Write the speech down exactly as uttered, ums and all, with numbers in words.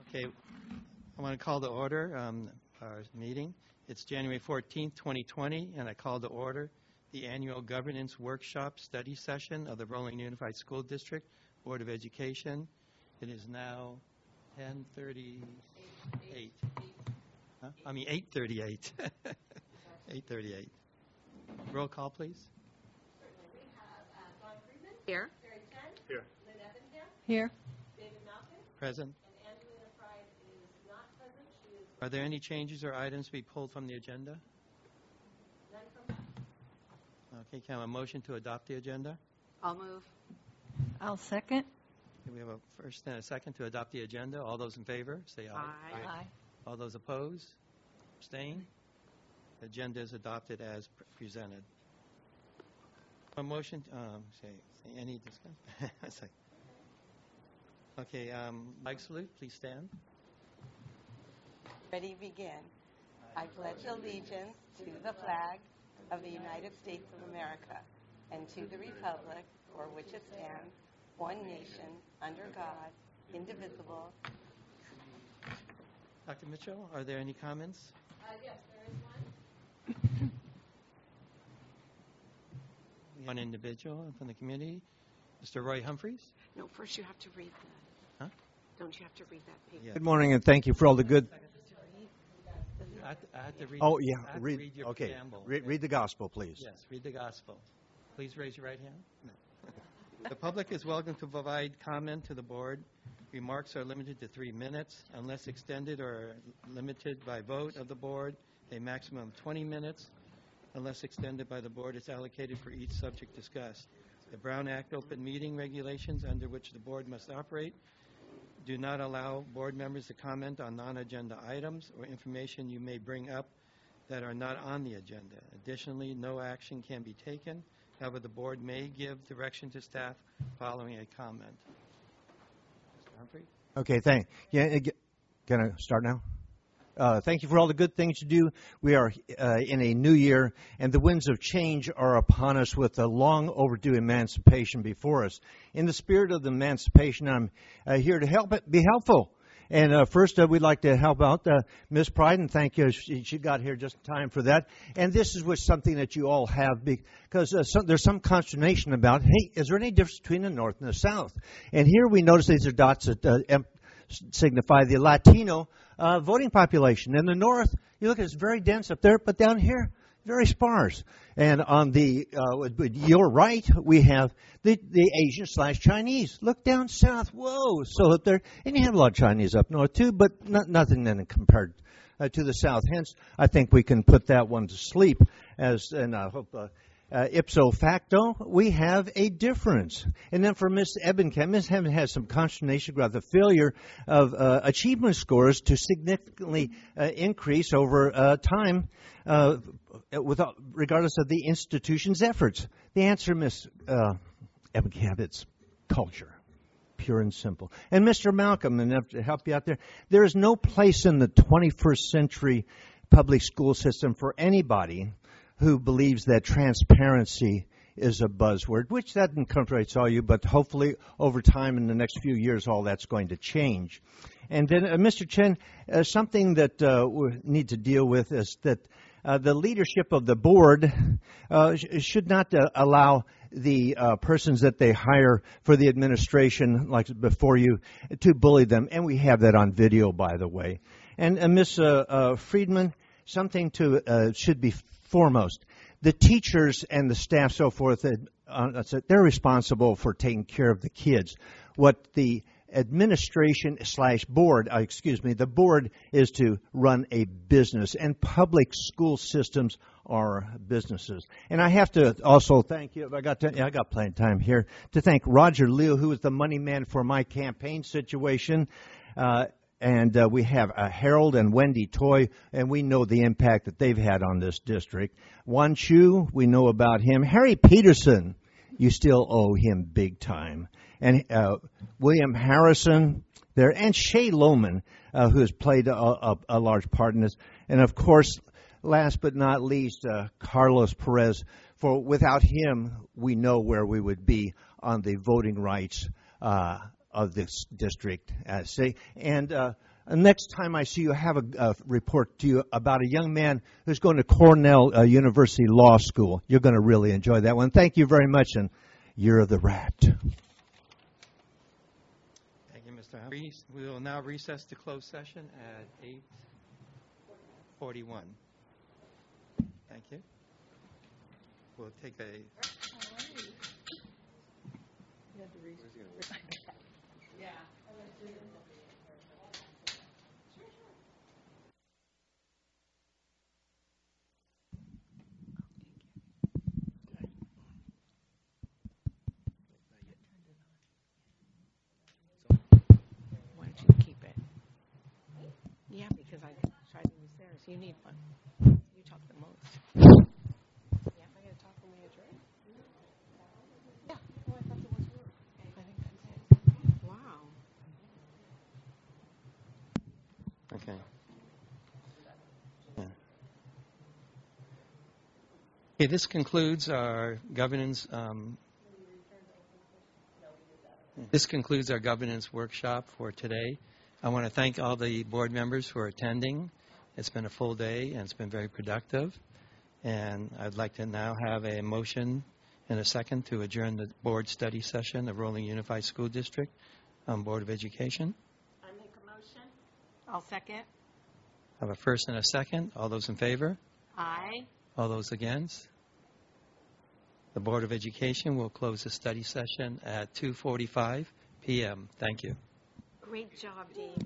Okay, I want to call to order um, our meeting. It's January fourteenth, twenty twenty, and I call to order the annual governance workshop study session of the Roland Unified School District Board of Education. It is now ten thirty-eight. Huh? I mean eight thirty-eight. eight thirty-eight. Roll call, please. Certainly. We have uh, Don Friedman. Here. Terry Chen. Here. Lynn Ebbingham. Here. David Malkin. Present. And Angelina Pride is not present. She is Are there any changes or items to be pulled from the agenda? none from us. Okay, can I have a motion to adopt the agenda? I'll move. I'll second. Okay, we have a first and a second to adopt the agenda. All those in favor, say aye. Aye. All those opposed? Abstain? The agenda is adopted as pr- presented. A motion, um, say, say any discussion? Say- okay, um, flag salute, please stand. Ready, begin. I pledge allegiance to the flag of the United States of America and to the republic for which it stands, one nation, under God, indivisible. Doctor Mitchell, are there any comments? Uh, yes, there is one. One individual from the community, Mister Roy Humphreys. No, first you have to read that. Huh? Don't you have to read that paper? Yeah. Good morning, and thank you for all the good. I have to, I have to read. Oh, yeah. I have Read, to read your okay. preamble. Read, read the gospel, please. Yes, read the gospel. Please raise your right hand. No. The public is welcome to provide comment to the board. Remarks are limited to three minutes. Unless extended or limited by vote of the board, a maximum of twenty minutes. Unless extended by the board, it's allocated for each subject discussed. The Brown Act open meeting regulations under which the board must operate do not allow board members to comment on non-agenda items or information you may bring up that are not on the agenda. Additionally, no action can be taken. However, the board may give direction to staff following a comment. Mister Humphrey? Okay, thank. Yeah, uh, g- can I start now? Uh, thank you for all the good things you do. We are uh, in a new year, and the winds of change are upon us with a long overdue emancipation before us. In the spirit of the emancipation, I'm uh, here to help it be helpful. And uh, first, uh, we'd like to help out uh, Miz Pride, and thank you. She, she got here just in time for that. And this is with something that you all have, because uh, some, there's some consternation about, hey, is there any difference between the North and the South? And here we notice these are dots that uh, em- signify the Latino uh, voting population. In the North, you look, it's very dense up there, but down here, very sparse. And on the uh, with your right, we have the, the Asian slash Chinese. Look down south, whoa, so up there, and you have a lot of Chinese up north too, but not, nothing then compared uh, to the south. Hence, I think we can put that one to sleep. As and I hope. Uh, Uh, ipso facto, we have a difference. And then for Miz Ebbingham, Miz Ebbingham has some consternation about the failure of uh, achievement scores to significantly uh, increase over uh, time, uh, without, regardless of the institution's efforts. The answer, Miz Uh, Ebbingham, it's culture. Pure and simple. And Mister Malcolm, enough to help you out there, there is no place in the twenty-first century public school system for anybody who believes that transparency is a buzzword, which that incorporates all you, but hopefully over time in the next few years, all that's going to change. And then, uh, Mister Chen, uh, something that uh, we need to deal with is that uh, the leadership of the board uh, sh- should not uh, allow the uh, persons that they hire for the administration, like before you, to bully them. And we have that on video, by the way. And uh, Miz Uh, uh, Friedman, something to uh, should be foremost. The teachers and the staff, so forth, uh, they're responsible for taking care of the kids. What the administration slash board, uh, excuse me, the board is to run a business, and public school systems are businesses. And I have to also thank you. I got to, I got plenty of time here to thank Roger Liu, who was the money man for my campaign situation. Uh, And uh, we have uh, Harold and Wendy Toy, and we know the impact that they've had on this district. Wan Chu, we know about him. Harry Peterson, you still owe him big time. And uh, William Harrison there, and Shay Lohman, uh, who has played a, a, a large part in this. And, of course, last but not least, uh, Carlos Perez. For without him, we know where we would be on the voting rights uh of this district. Uh, say, and uh, next time I see you, I have a, a report to you about a young man who's going to Cornell uh, University Law School. You're going to really enjoy that one. Thank you very much, and you're the rat. Thank you, Mister Humphrey. We will now recess to closed session at eight forty-one. Thank you. We'll take a... Why don't you keep it? Yeah, because I tried to use theirs. You need one. You talk the most. Yeah, am I going to talk when we adjourn? Yeah. Oh, I thought there was room. I think that's it. Wow. Okay. Yeah. Okay, this concludes our governance. Um, this concludes our governance workshop for today. I want to thank all the board members for attending. It's been a full day and it's been very productive. And I'd like to now have a motion and a second to adjourn the board study session of Rolling Unified School District um, Board of Education. I make a motion. I'll second. I have a first and a second. All those in favor? Aye. All those against? The Board of Education will close the study session at two forty-five p m Thank you. Great job, Dave.